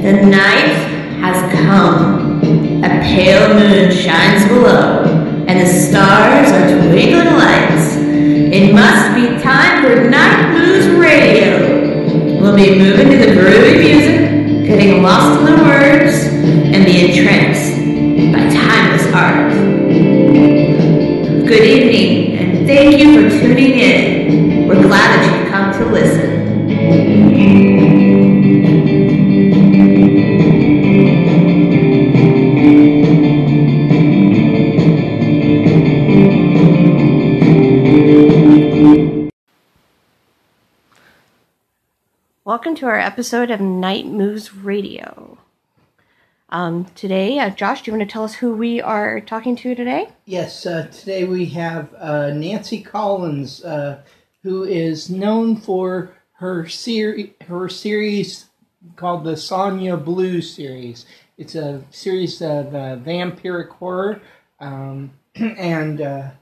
The night has come. A pale moon shines below, and the stars are twinkling lights. It must be time for Night Moves Radio. We'll be moving to the groovy music, getting lost in the words, and be entranced by timeless art. Good evening, and thank you for tuning in. We're glad that you've come to listen. Welcome to our episode of Night Moves Radio. Today, Josh, do you want to tell us who we are talking to today? Yes, today we have Nancy Collins, who is known for her series called the Sonya Blue series. It's a series of vampiric horror, and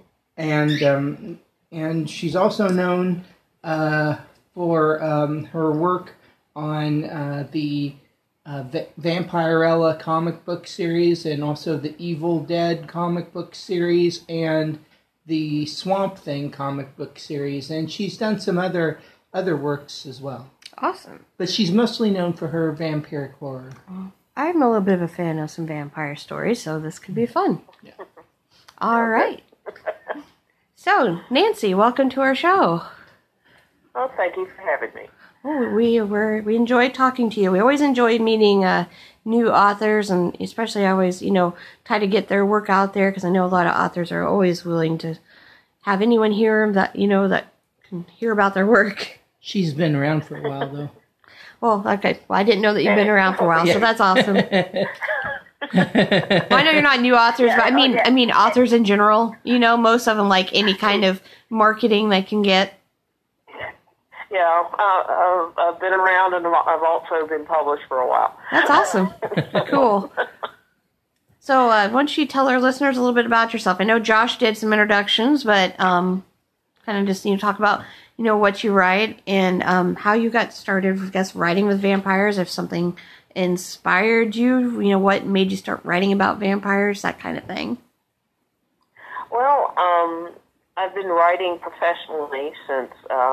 she's also known for her work on the Vampirella comic book series, and also the Evil Dead comic book series, and the Swamp Thing comic book series, and she's done some other works as well. Awesome. But she's mostly known for her vampiric horror. I'm a little bit of a fan of some vampire stories, so this could be fun. Yeah. All right. So, Nancy, welcome to our show. Well, thank you for having me. Oh, we enjoyed talking to you. We always enjoy meeting new authors, and especially I always, try to get their work out there, because I know a lot of authors are always willing to have anyone hear that, that can hear about their work. She's been around for a while, though. Well, okay. Well, I didn't know that you've been around for a while, so that's awesome. Well, I know you're not new authors, but I mean authors in general. Most of them like any kind of marketing they can get. Yeah, I've been around, and I've also been published for a while. That's awesome. Cool. So why don't you tell our listeners a little bit about yourself? I know Josh did some introductions, but kind of just talk about what you write and how you got started, I guess, writing with vampires. If something inspired you, what made you start writing about vampires, that kind of thing. Well, I've been writing professionally since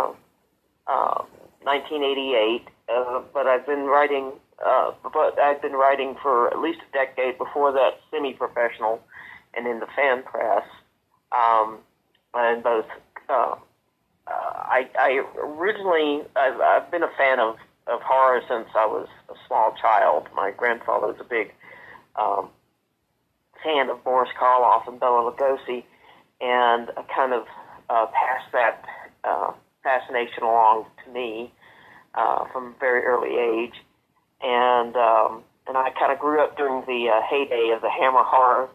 1988, but I've been writing for at least a decade before that, semi-professional, and in the fan press. And both, I've been a fan of horror since I was a small child. My grandfather was a big fan of Boris Karloff and Bela Lugosi, and I kind of passed that fascination along to me from a very early age, and I kind of grew up during the heyday of the Hammer horror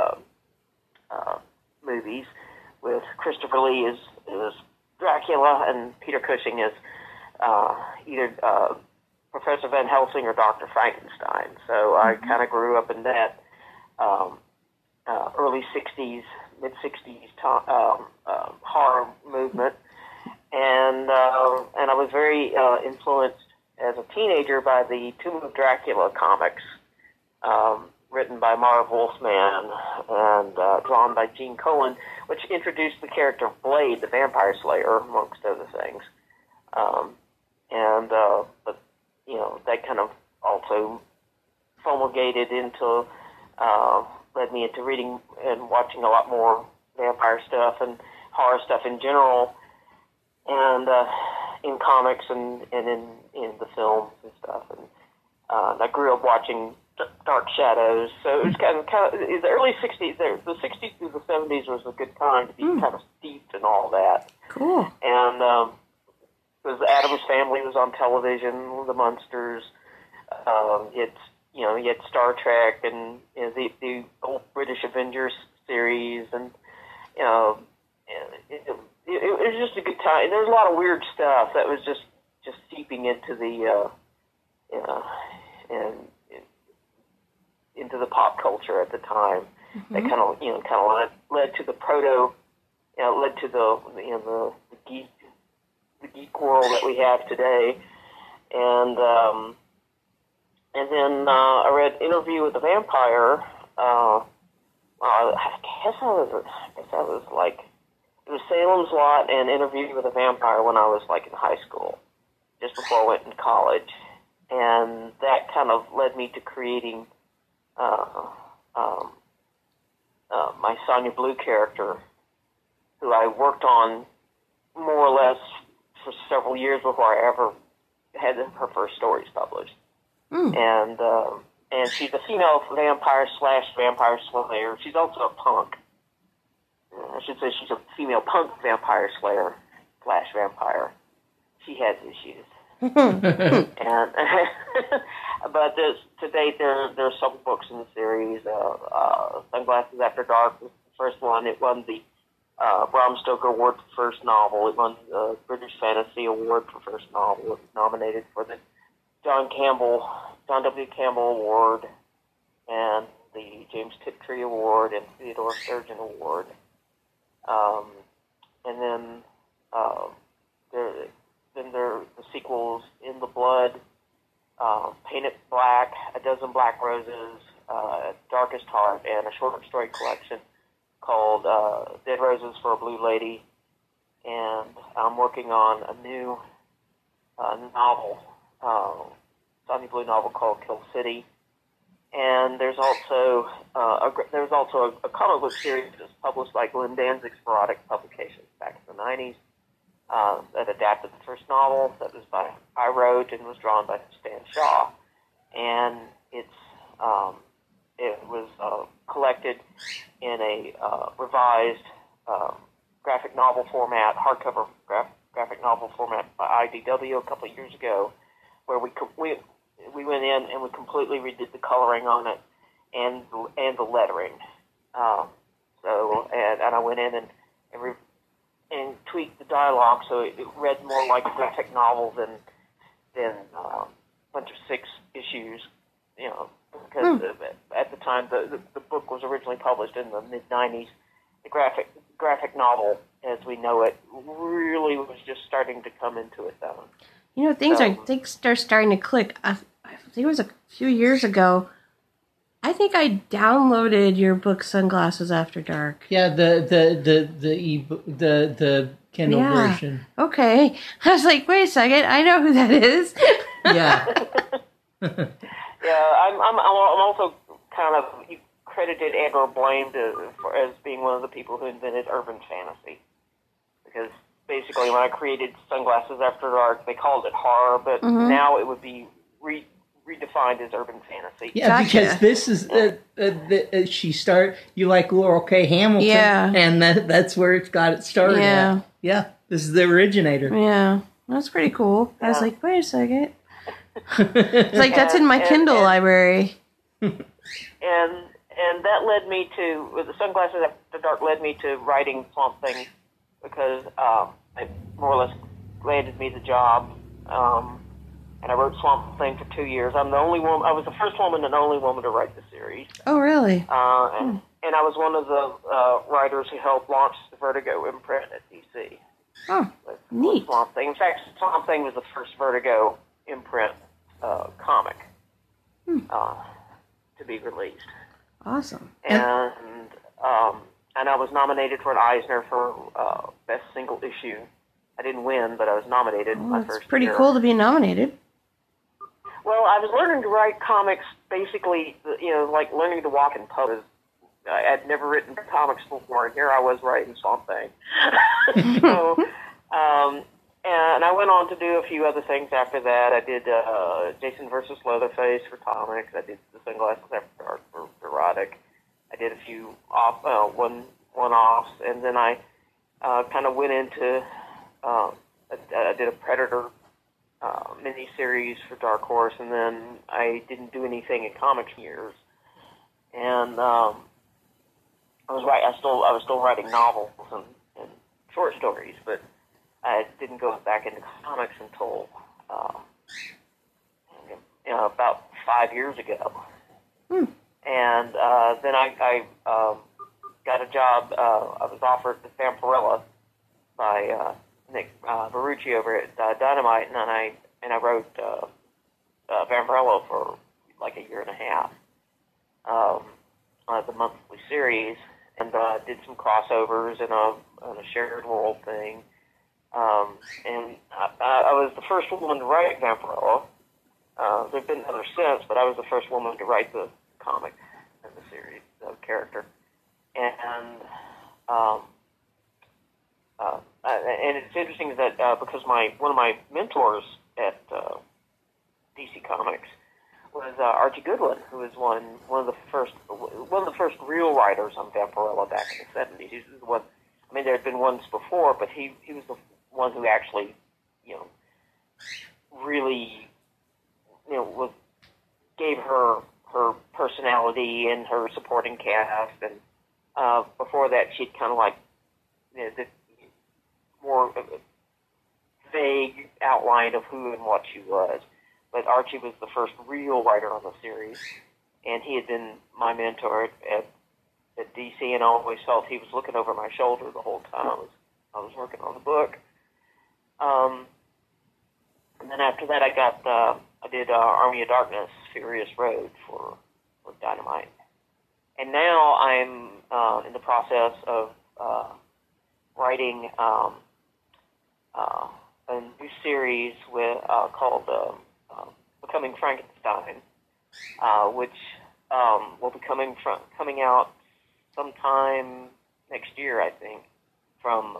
movies, with Christopher Lee as Dracula and Peter Cushing as either Professor Van Helsing or Dr. Frankenstein. So I kind of grew up in that early 60s, mid-60s horror movement. And I was very influenced as a teenager by the Tomb of Dracula comics, written by Marv Wolfman and drawn by Gene Colan, which introduced the character of Blade, the vampire slayer, amongst other things. But that kind of also promulgated into, led me into reading and watching a lot more vampire stuff and horror stuff in general, and in comics and in the films and stuff. And I grew up watching Dark Shadows, so it was kind of the early 60s. The 60s through the 70s was a good time to be kind of steeped in all that. Cool. And because the Addams Family was on television, the Munsters, you had Star Trek and the old British Avengers series, and it was just a good time. There was a lot of weird stuff that was just seeping into the into the pop culture at the time. Mm-hmm. That kind of led to the led to the geek world that we have today, and And then I read Interview with the Vampire. I guess I was like, it was Salem's Lot and Interview with a Vampire when I was like in high school, just before I went in college. And that kind of led me to creating my Sonya Blue character, who I worked on more or less for several years before I ever had her first stories published. And she's a female vampire / vampire slayer. She's also a punk. I should say she's a female punk vampire slayer / vampire. She has issues. And but to date, there are several books in the series. Sunglasses After Dark was the first one. It won the Bram Stoker Award for first novel. It won the British Fantasy Award for first novel. It was nominated for the John W. Campbell Award and the James Tiptree Award and Theodore Sturgeon Award. And then there are the sequels, In the Blood, Paint It Black, A Dozen Black Roses, Darkest Heart, and a short story collection called Dead Roses for a Blue Lady. And I'm working on a new novel, Sonya Blue novel called Kill City. And there's also a comic book series that was published by Glenn Danzig's Parodic Publications back in the 90s that adapted the first novel that was I wrote and was drawn by Stan Shaw. And it was collected in a revised graphic novel format, hardcover graphic novel format by IDW a couple of years ago, where we went in and we completely redid the coloring on it and the lettering. And I went in and tweaked the dialogue so it read more like a graphic novel than a bunch of 6 issues, because at the time the book was originally published in the mid-90s. The graphic novel, as we know it, really was just starting to come into it, though. Things I think are starting to click. I think it was a few years ago. I think I downloaded your book Sunglasses After Dark. Yeah, the Kindle version. Okay. I was like, wait a second, I know who that is. Yeah. Yeah, I'm also kind of credited and or blamed as being one of the people who invented urban fantasy, because basically when I created Sunglasses After Dark, they called it horror, but now it would be redefined as urban fantasy. Yeah, gotcha. Because this is you like Laurel K. Hamilton, and that's where it's got its start. Yeah, this is the originator. Yeah, that's pretty cool. Yeah. I was like, wait a second. It's like that's in my Kindle library. And that led me to the Sunglasses After Dark led me to writing Swamp Thing, because it more or less landed me the job. And I wrote Swamp Thing for 2 years. I'm the only woman. I was the first woman and only woman to write the series. Oh, really? And I was one of the writers who helped launch the Vertigo imprint at DC. Oh, neat. With Swamp Thing. In fact, Swamp Thing was the first Vertigo imprint comic to be released. Awesome. And I was nominated for an Eisner for Best Single Issue. I didn't win, but I was nominated my first year. It's pretty cool to be nominated. Well, I was learning to write comics, basically, like learning to walk in public. I had never written comics before, and here I was writing Swamp Thing. So, and I went on to do a few other things after that. I did Jason versus Leatherface for comics. I did the Sunglasses After Dark for erotic. I did a few one-offs, and then I kind of went into I did a Predator mini-series for Dark Horse, and then I didn't do anything in comics years. And I was still writing novels and short stories, but I didn't go back into comics until about 5 years ago. And then I got a job. I was offered the Vampirella by Nick Barucci over at Dynamite, and I wrote Vampirella for like a year and a half, the monthly series, and did some crossovers and a shared world thing. And I was the first woman to write Vampirella. There have been others since, but I was the first woman to write the comic and the series, the character. And it's interesting that because one of my mentors at DC Comics was Archie Goodwin, who was one of the first real writers on Vampirella back in the 70s. He was the one. I mean, there had been ones before, but he was the one who actually, really, gave her personality and her supporting cast. And before that, she'd kind of like the more vague outline of who and what she was. But Archie was the first real writer on the series, and he had been my mentor at DC, and I always felt he was looking over my shoulder the whole time I was working on the book. And then after that, I did Army of Darkness, Furious Road for Dynamite. And now I'm in the process of writing a new series called Becoming Frankenstein, which will be coming out sometime next year, I think, from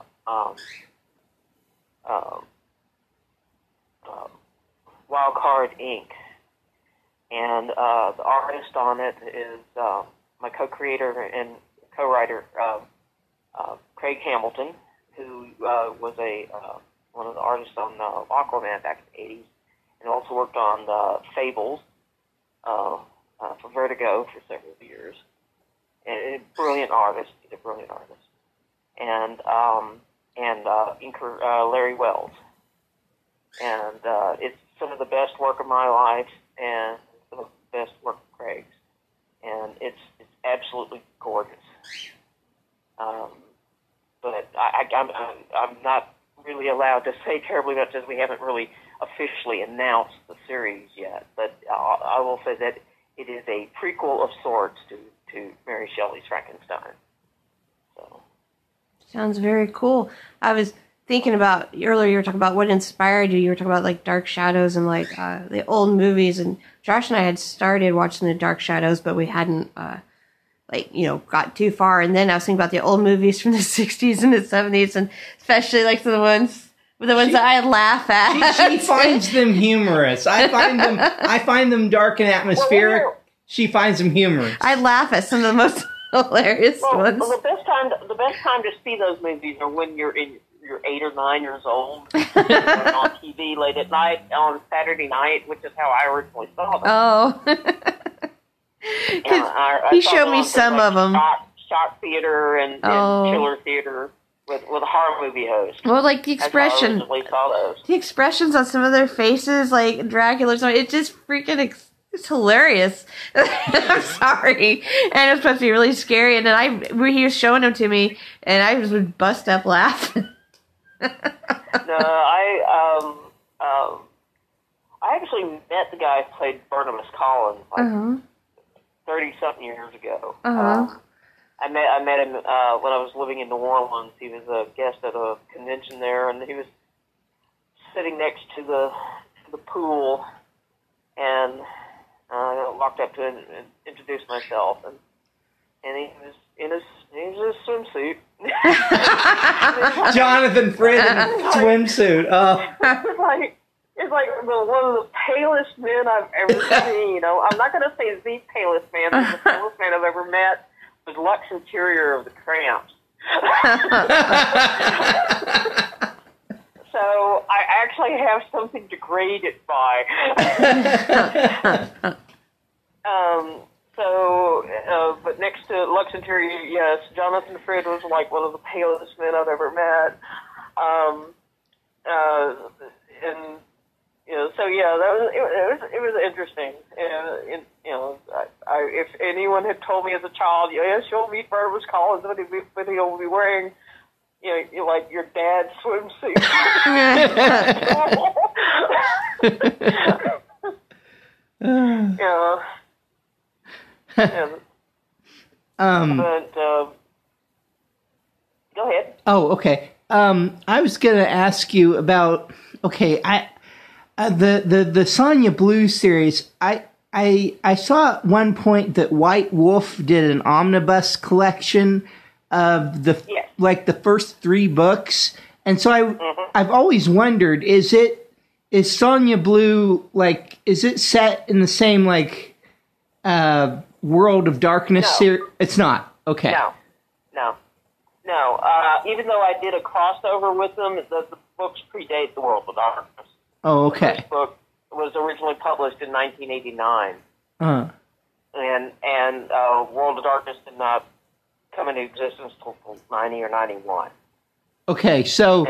Wild Card Inc. And the artist on it is my co-creator and co-writer Craig Hamilton, who was one of the artists on Aquaman back in the 80s, and also worked on Fables for Vertigo for several years. And a brilliant artist. He's a brilliant artist. And inker Larry Wells. And it's some of the best work of my life and some of the best work of Craig's. And it's absolutely gorgeous. But I'm not really allowed to say terribly much, as we haven't really officially announced the series yet. But I will say that it is a prequel of sorts to Mary Shelley's Frankenstein. So. Sounds very cool. I was thinking about, earlier you were talking about what inspired you. You were talking about like Dark Shadows and like the old movies. And Josh and I had started watching the Dark Shadows, but we hadn't got too far. And then I was thinking about the old movies from the 60s and the 70s, and especially like the ones that I laugh at. She finds them humorous. I find them dark and atmospheric. She finds them humorous. I laugh at some of the most hilarious ones. Well, the best time to see those movies are when you're 8 or 9 years old, on TV late at night on Saturday night, which is how I originally saw them. Oh, he showed me some of them. Shock theater and chiller theater with a horror movie host. Well, like the expression, the expressions on some of their faces, like Dracula. It's just freaking. It's hilarious. I'm sorry. And it was supposed to be really scary. And then he was showing them to me, and I just would bust up laughing. No, I actually met the guy who played Barnabas Collins 30-something years ago. I met him when I was living in New Orleans. He was a guest at a convention there, and he was sitting next to the pool, and I walked up to him and introduced myself, and he was in his swimsuit. Jonathan Frid in a swimsuit. Oh. It's like one of the palest men I've ever seen. I'm not going to say the palest man, but the palest man I've ever met was Lux Interior of the Cramps. So I actually have something to grade it by. But next to Lux Interior, yes, Jonathan Frid was like one of the palest men I've ever met. So yeah, it was interesting. If anyone had told me as a child, yes, you'll meet Barnabas Collins, but he'll be wearing, like your dad's swimsuit. Yeah. Yeah. But go ahead. Oh, okay. I was going to ask you about the Sonya Blue series. I saw at one point that White Wolf did an omnibus collection of the first 3 books, and so I've always wondered, is Sonya Blue, like, is it set in the same, like, World of Darkness series? It's not. Okay. No. Even though I did a crossover with them, the books predate the World of Darkness. Oh, okay. The first book was originally published in 1989. Uh-huh. And World of Darkness did not come into existence until 90 or 91. Okay, so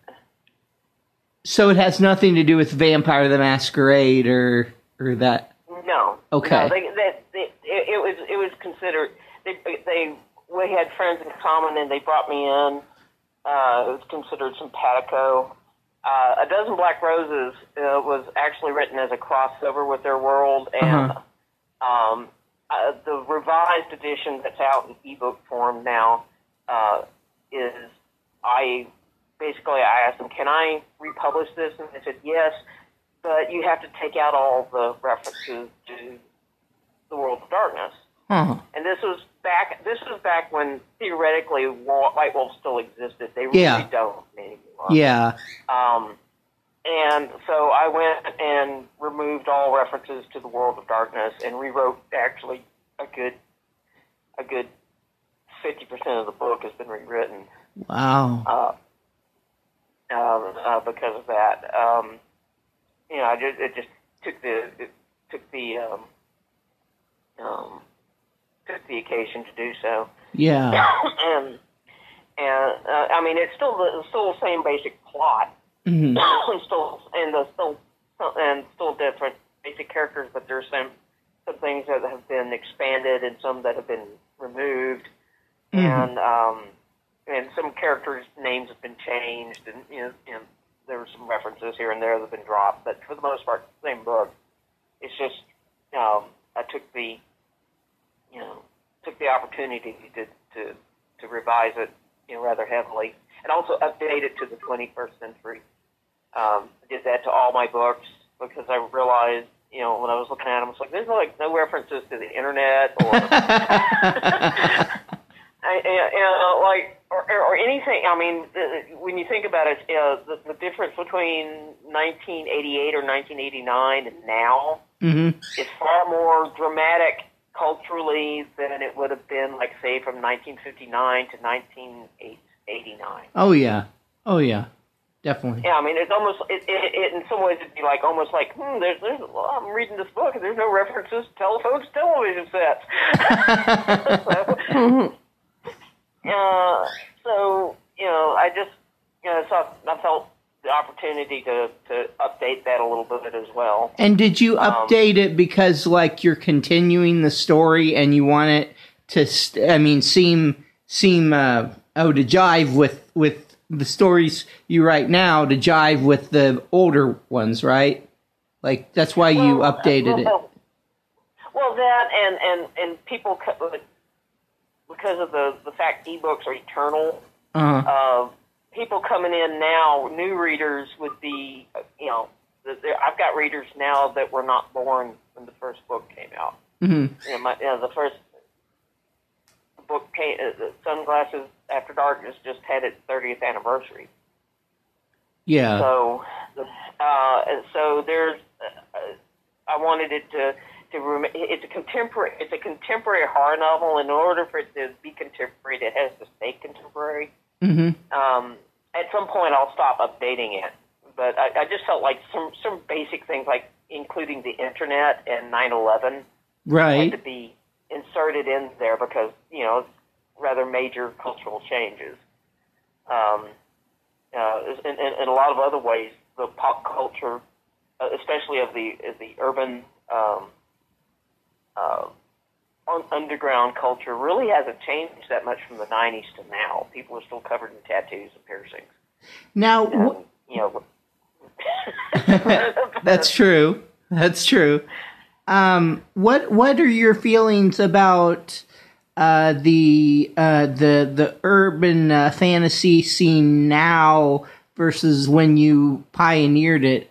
it has nothing to do with Vampire the Masquerade or that. No. Okay. No, it was considered. We had friends in common, and they brought me in. It was considered simpatico. A Dozen Black Roses was actually written as a crossover with their world, and the revised edition that's out in ebook form now is I asked them, can I republish this? And they said yes, but you have to take out all the references to the World of Darkness. Uh-huh. And this was back when theoretically White Wolf still existed. They really don't anymore. Yeah. And so I went and removed all references to the World of Darkness and rewrote actually a good 50% of the book has been rewritten. Wow. Because of that, it just took the occasion to do so. Yeah. and I mean, it's still the same basic plot. Mm-hmm. still different basic characters, but there's some things that have been expanded and some that have been removed, and some characters' names have been changed, and there were some references here and there that have been dropped, but for the most part, same book. It's just I took the opportunity to revise it rather heavily, and also update it to the 21st century. Did that to all my books because I realized, when I was looking at them, I was like, there's no references to the internet or or anything. I mean, when you think about it, the difference between 1988 or 1989 and now is far more dramatic culturally than it would have been, like, say, from 1959 to 1989. Oh yeah, definitely. Yeah, I mean, it's almost it in some ways it'd be like almost like there's I'm reading this book and there's no references to Telefolk's television sets. So I just I felt the opportunity to update that a little bit as well. And did you update it because, like, you're continuing the story and you want it to seem to jive with the stories you write now, to jive with the older ones, right? Like, that's why you updated it. Well, that and people, because of the fact ebooks are eternal, people coming in now, new readers would be, I've got readers now that were not born when the first book came out. Mm-hmm. The first book, Sunglasses After Darkness, just had its 30th anniversary. Yeah. So there's, I wanted it to it's a contemporary horror novel. In order for it to be contemporary, it has to stay contemporary. Mm-hmm. At some point, I'll stop updating it, but I just felt like some basic things, like including the internet and 9/11, right, had to be inserted in there because rather major cultural changes. In a lot of other ways, the pop culture, especially of the urban underground culture, really hasn't changed that much from the 90s to now. People are still covered in tattoos and piercings. Now, that's true. That's true. What are your feelings about the urban fantasy scene now versus when you pioneered it?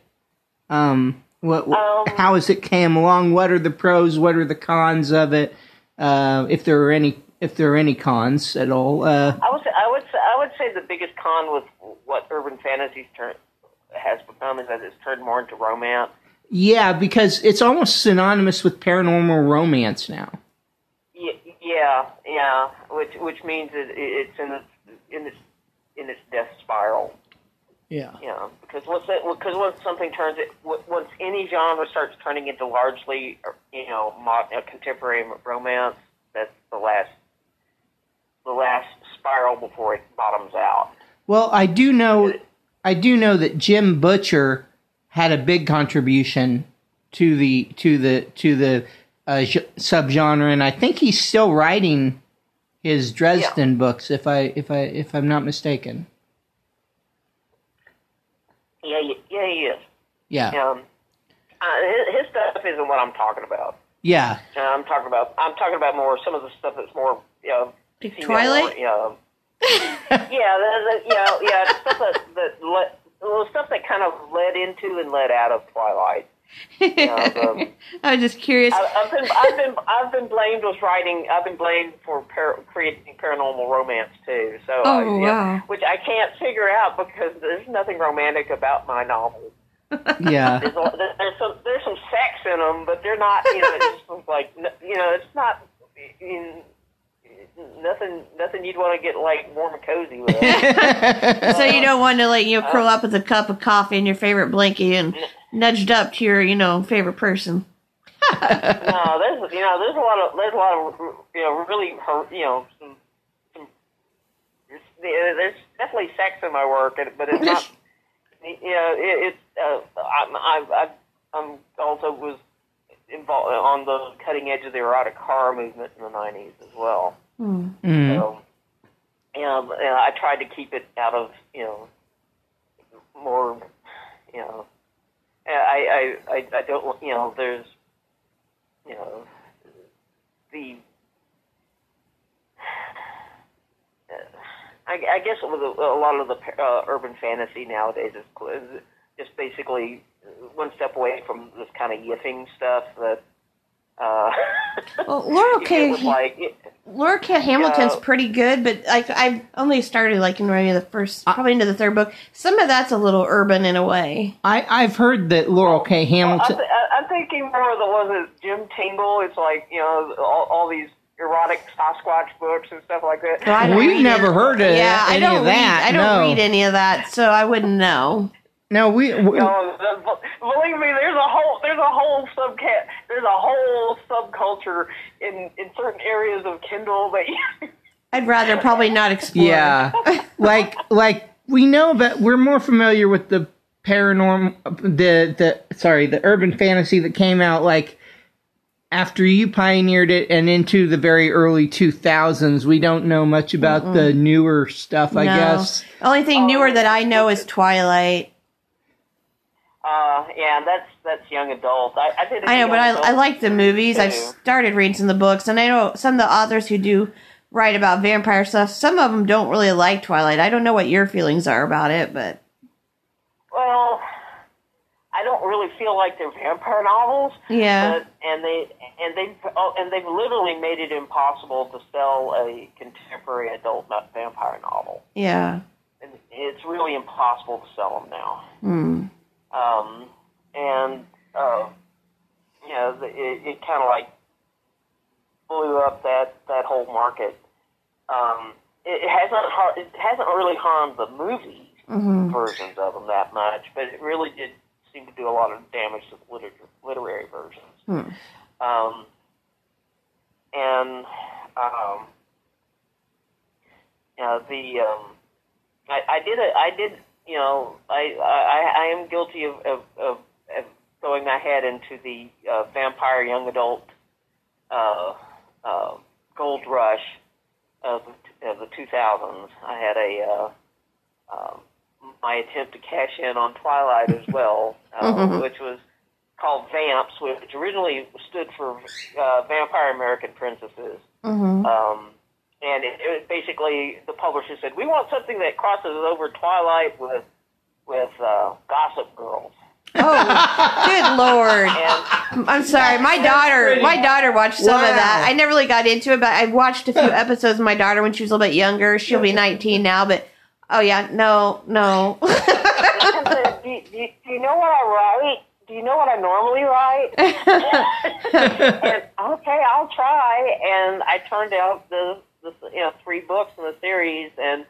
How has it came along? What are the pros? What are the cons of it? If there are any cons at all? I would say the biggest con with what urban fantasy has become is that it's turned more into romance. Yeah, because it's almost synonymous with paranormal romance now. Yeah. Which means it's in its death spiral. Yeah. Yeah, because once something once any genre starts turning into largely, contemporary romance, that's the last spiral before it bottoms out. Well, I do know that Jim Butcher had a big contribution to the subgenre, and I think he's still writing his Dresden books, if I'm not mistaken. Yeah, he is. Yeah. His stuff isn't what I'm talking about. Yeah. I'm talking about more some of the stuff that's more, like Twilight. Stuff that kind of led into and led out of Twilight. I was just curious. I've been blamed with writing. I've been blamed for creating paranormal romance too. So, wow. Which I can't figure out because there's nothing romantic about my novels. Yeah. There's some sex in them, but they're not. It's just like it's not. Nothing you'd want to get like warm and cozy with. So you don't want to curl up with a cup of coffee and your favorite blankie and nudged up to your favorite person. No, there's a lot of really some there's definitely sex in my work, but it's not. I'm also was involved on the cutting edge of the erotic horror movement in the '90s as well. Mm. So, I tried to keep it out of, more, I don't, there's, the, I guess with a lot of the urban fantasy nowadays is just basically one step away from this kind of yiffing stuff that, well, Laura K. Hamilton's pretty good, but I've only started in maybe the first, probably into the third book. Some of that's a little urban in a way. I've heard that Laurel K. Hamilton. I'm thinking more of the ones that Jim Tingle. It's like all these erotic Sasquatch books and stuff like that. So we've never heard of any of that. I don't read any of that, so I wouldn't know. No, believe me, there's a whole subculture in certain areas of Kindle that I'd rather probably not explore. Yeah, like we know that we're more familiar with the paranormal, the urban fantasy that came out after you pioneered it and into the very early 2000s. We don't know much about the newer stuff, I guess. The only thing newer that I know is Twilight. That's young adult. I know, but I like the movies. I've started reading some of the books, and I know some of the authors who do write about vampire stuff, some of them don't really like Twilight. I don't know what your feelings are about it, but... Well, I don't really feel like they're vampire novels. Yeah. And they've literally made it impossible to sell a contemporary adult vampire novel. Yeah. And it's really impossible to sell them now. Hmm. It kind of blew up that whole market. It hasn't really harmed the movie versions of them that much, but it really did seem to do a lot of damage to the literary versions. I am guilty of throwing my head into the vampire young adult gold rush of the 2000s. I had my attempt to cash in on Twilight as well, which was called Vamps, which originally stood for Vampire American Princesses. Mm-hmm. And it basically, the publisher said, we want something that crosses over Twilight with Gossip Girls. Oh, good Lord. And I'm sorry. My daughter watched some of that. I never really got into it, but I watched a few episodes of my daughter when she was a little bit younger. She'll be 19 now, but oh yeah, no. do you know what I write? Do you know what I normally write? And okay, I'll try. And I turned out the 3 books in the series, and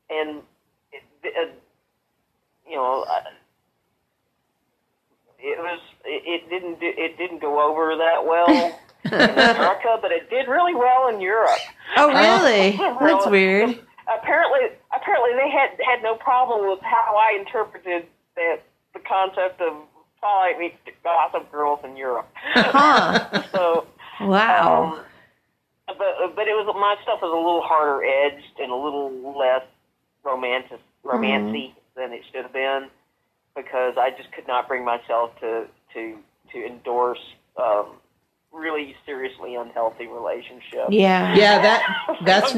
it didn't go over that well in America, but it did really well in Europe. Oh, really? That's weird. Apparently they had no problem with how I interpreted the concept of Twilight meets Gossip Girls in Europe. Huh. So wow. But it was, my stuff was a little harder edged and a little less romancy than it should have been, because I just could not bring myself to endorse really seriously unhealthy relationships. Yeah. Yeah, that's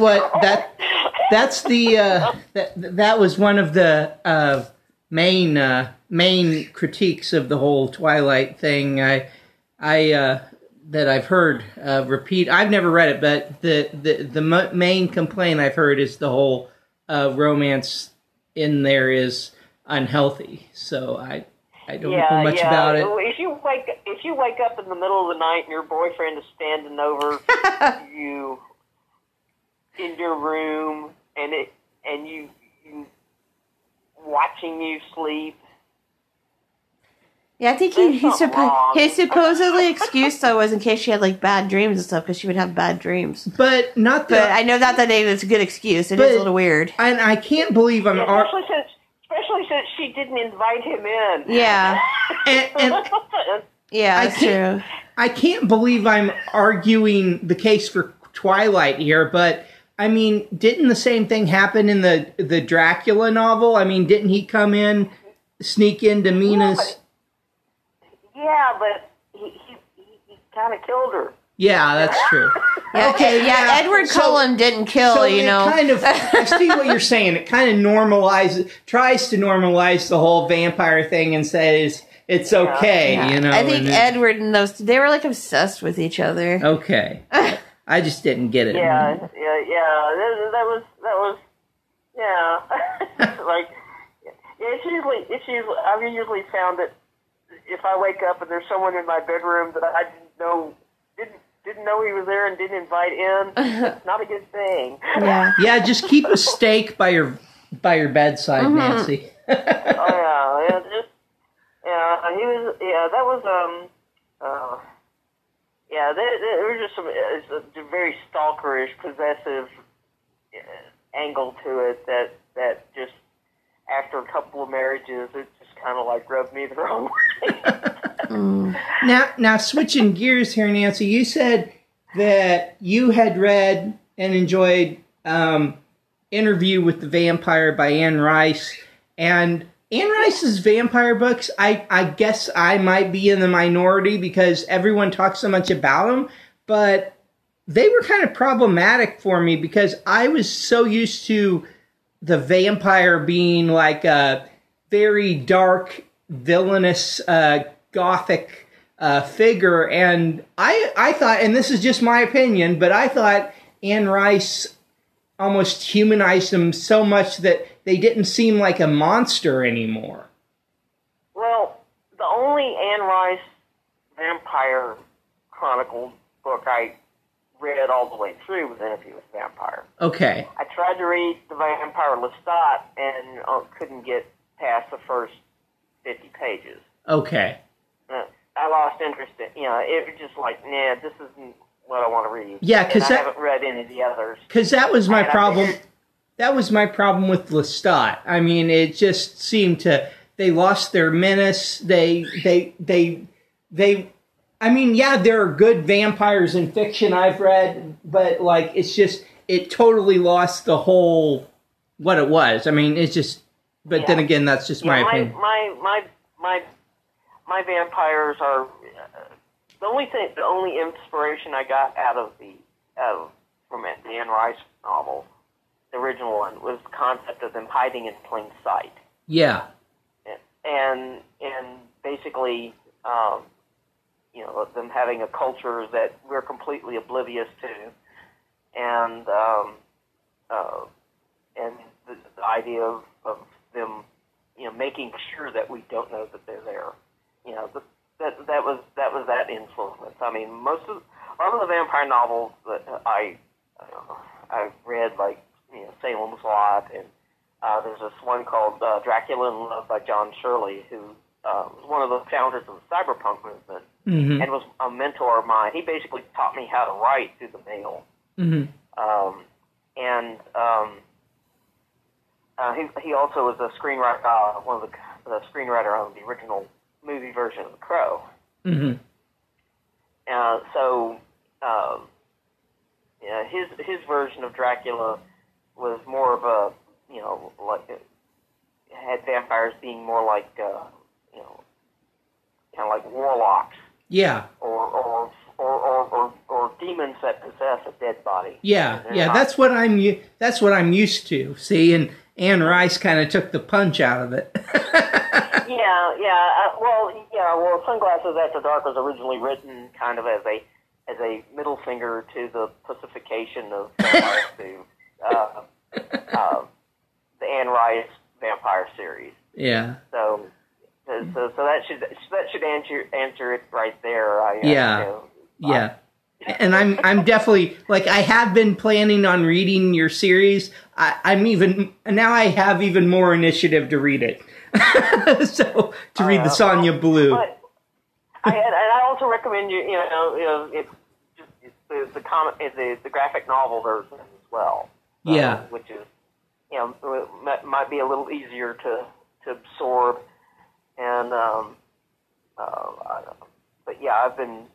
that was one of the main critiques of the whole Twilight thing. That I've heard repeat. I've never read it, but the main complaint I've heard is the whole romance in there is unhealthy. So I don't know much about it. If you wake up in the middle of the night and your boyfriend is standing over you in your room and you watching you sleep. Yeah, I think his supposedly excuse though was in case she had like bad dreams and stuff, because she would have bad dreams. But not that. But I know that it's a good excuse. It is a little weird. And I can't believe I'm. Especially since she didn't invite him in. Yeah. and yeah, that's true. I can't believe I'm arguing the case for Twilight here, but I mean, didn't the same thing happen in the Dracula novel? I mean, didn't he come in, sneak into Mina's? Yeah, but he kind of killed her. Yeah, that's true. Yeah, okay, yeah. Edward Cullen didn't kill, Kind of, I see what you're saying. It kind of tries to normalize the whole vampire thing and says it's okay, yeah. I think Edward and they were like obsessed with each other. Okay. I just didn't get it. Yeah. That was like, it's usually I've usually found that if I wake up and there's someone in my bedroom that I didn't know he was there and didn't invite in, it's not a good thing. Yeah. Yeah, just keep a steak by your bedside, Nancy. He was. Yeah, that was. There was just a very stalkerish, possessive angle to it that just after a couple of marriages, it just kind of like rubbed me the wrong way. Now, switching gears here, Nancy, you said that you had read and enjoyed Interview with the Vampire by Anne Rice, and Anne Rice's vampire books, I guess I might be in the minority because everyone talks so much about them, but they were kind of problematic for me because I was so used to the vampire being like a very dark, villainous, gothic figure, and I thought, and this is just my opinion, but I thought Anne Rice almost humanized them so much that they didn't seem like a monster anymore. Well, the only Anne Rice Vampire Chronicle book I read all the way through was Interview with the Vampire. Okay. I tried to read The Vampire Lestat and couldn't get past the first 50 pages. Okay. I lost interest in, it was just like, nah, this isn't what I want to read. Yeah, because I haven't read any of the others. Because that was my problem. That was my problem with Lestat. I mean, it just seemed they lost their menace. I mean, yeah, there are good vampires in fiction I've read, but like, it totally lost the whole, what it was. I mean, it's just, but then again, that's just my opinion. my vampires are the only inspiration I got from the Anne Rice novel, the original one, was the concept of them hiding in plain sight. Yeah. And basically, them having a culture that we're completely oblivious to, and the idea of them, making sure that we don't know that they're there. That was that influence. I mean, all of the vampire novels that I've read, like Salem's Lot, and there's this one called Dracula in Love by John Shirley, who was one of the founders of the cyberpunk movement, mm-hmm. and was a mentor of mine. He basically taught me how to write through the mail. Mm-hmm. He also was a screenwriter, one of the screenwriter on the original movie version of The Crow. Mm-hmm. His version of Dracula was more of a, had vampires being more like, kind of like warlocks. Yeah. Or demons that possess a dead body. Yeah. That's what I'm used to. See, and Anne Rice kind of took the punch out of it. Well, Sunglasses After Dark was originally written kind of as a middle finger to the pacification of vampires to the Anne Rice vampire series. Yeah. So that should answer it right there. And I'm definitely, like, I have been planning on reading your series. I have even more initiative to read it. So to read the Sonya Blue. But I also recommend it's the graphic novel version as well. Yeah. Which is might be a little easier to absorb, and but yeah, I've been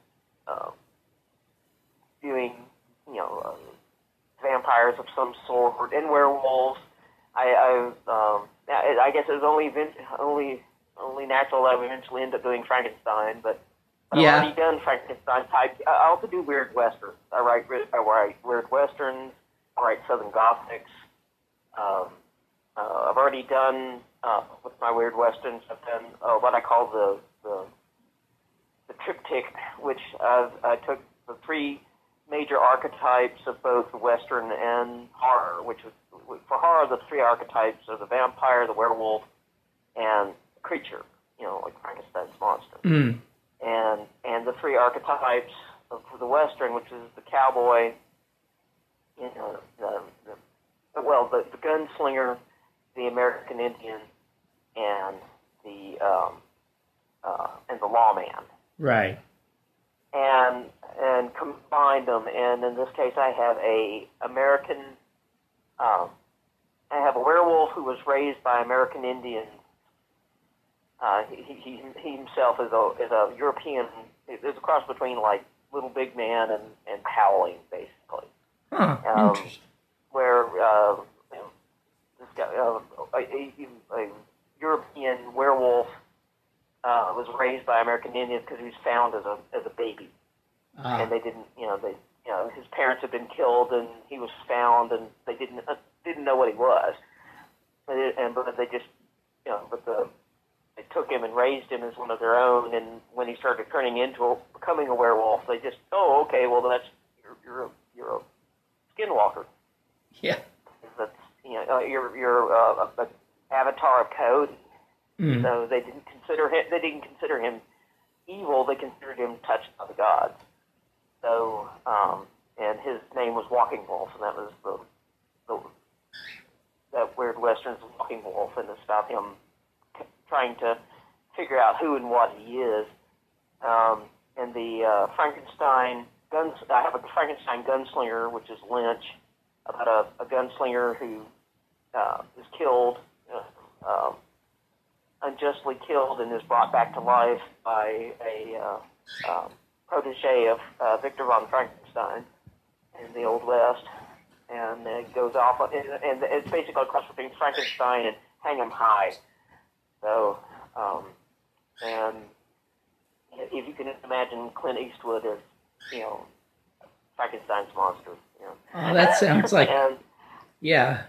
viewing vampires of some sort and werewolves. I guess it was only natural that I would eventually end up doing Frankenstein, but I've already done Frankenstein type. I also do weird westerns. I write weird westerns. I write Southern Gothics. I've already done with my weird westerns. I've done what I call the triptych, which I took the three major archetypes of both Western and horror, which was, for horror, the three archetypes are the vampire, the werewolf, and the creature, like Frankenstein's monster. Mm. And the three archetypes for the Western, which is the cowboy, the gunslinger, the American Indian, and the lawman. Right. And combined them, and in this case, I have I have a werewolf who was raised by American Indians. He himself is a European. There's a cross between like Little Big Man and Howling, basically. Huh. Interesting. Where this guy, a European werewolf, was raised by American Indians because he was found as a baby, and they didn't, his parents had been killed, and he was found, and they didn't know what he was, but they just, they took him and raised him as one of their own, and when he started turning into becoming a werewolf, they just, okay, well that's you're a skinwalker. Yeah. That's you're an avatar of code. Mm. So they didn't consider him evil. They considered him touched by the gods. So, and his name was Walking Wolf, and that was that weird western's Walking Wolf, and it's about him trying to figure out who and what he is. And the Frankenstein I have a Frankenstein gunslinger, which is Lynch, about a gunslinger who is killed. Unjustly killed and is brought back to life by a protege of Victor von Frankenstein in the Old West, and it goes off, and it's basically a cross between Frankenstein and Hang 'em High. So, and if you can imagine Clint Eastwood as, Frankenstein's monster. Oh, that sounds like, and yeah.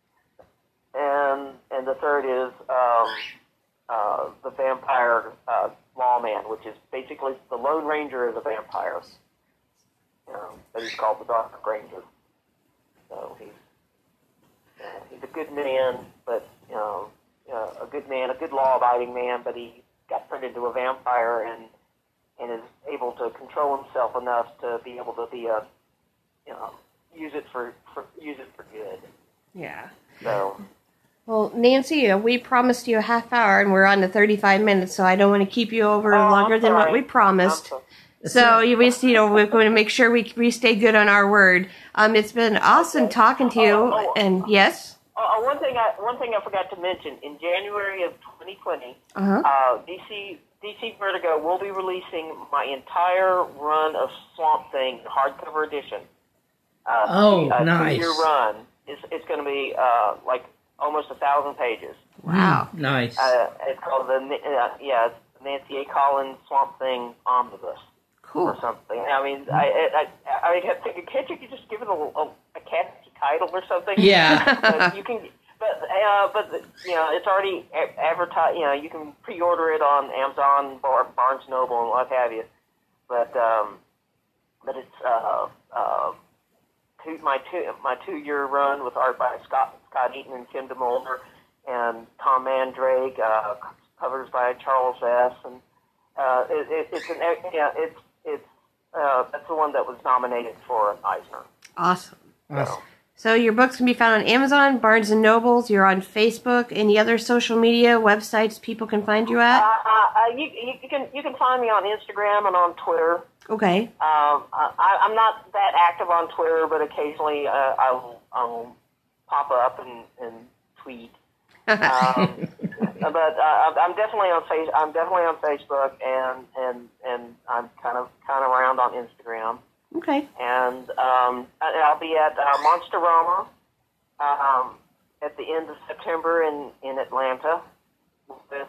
And the third is the vampire lawman, which is basically the Lone Ranger of the vampires. But he's called the Dark Ranger. So he's a good man, but a good man, a good law-abiding man, but he got turned into a vampire and is able to control himself enough to be able to be use it for good. Yeah. So. Well, Nancy, we promised you a half hour, and we're on to 35 minutes, so I don't want to keep you over longer than what we promised. So we're going to make sure we stay good on our word. It's been awesome talking to you. And yes. One thing I forgot to mention: in January of 2020, DC Vertigo will be releasing my entire run of Swamp Thing hardcover edition. Nice! 2-year run. It's going to be like almost 1,000 pages. Wow! Nice. It's called it's Nancy A. Collins Swamp Thing Omnibus. Cool. Or something. I mean, I kept thinking, can't you just give it a catchy title or something? Yeah. But you can, but it's already advertised. You can pre-order it on Amazon, Barnes Noble, and what have you. But it's my 2-year run with art by Scott Eaton and Kim DeMolder and Tom Mandrake, covers by Charles S. And that's the one that was nominated for an Eisner. Awesome. So your books can be found on Amazon, Barnes and Nobles. You're on Facebook. Any other social media websites people can find you at? You can find me on Instagram and on Twitter. Okay. I'm not that active on Twitter, but occasionally I'll pop up and tweet. But I'm definitely on Facebook, and I'm kind of around on Instagram. Okay. And I'll be at Monsterama at the end of September in Atlanta with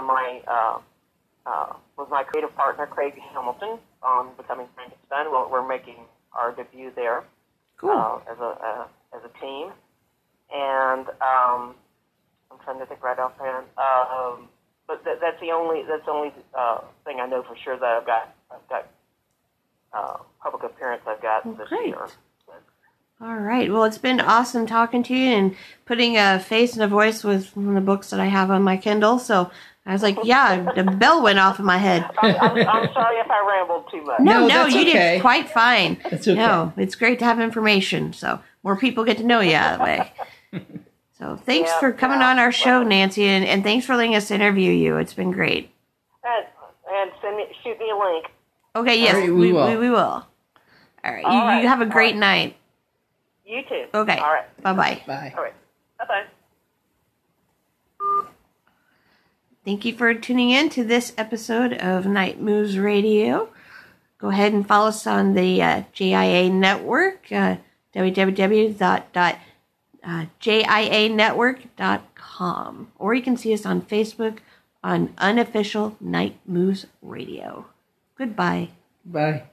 my creative partner Craig Hamilton on Becoming Frankenstein. We're making our debut there. Cool. As a team, and I'm trying to think right offhand. But that's the only thing I know for sure that I've got public appearance I've got this year. All right. Well, it's been awesome talking to you and putting a face and a voice with one of the books that I have on my Kindle. So I was like, yeah, the bell went off in my head. I'm sorry if I rambled too much. No, you okay. did quite fine. That's okay. No, it's great to have information, so more people get to know you that way. So thanks for coming on our show, Nancy, and thanks for letting us interview you. It's been great. And shoot me a link. Okay, yes, right, we will. All right, you have a great night. You too. Okay. All right. Bye-bye. Bye. All right. Bye-bye. Thank you for tuning in to this episode of Night Moves Radio. Go ahead and follow us on the JIA Network, www.jianetwork.com. Or you can see us on Facebook on Unofficial Night Moves Radio. Goodbye. Bye.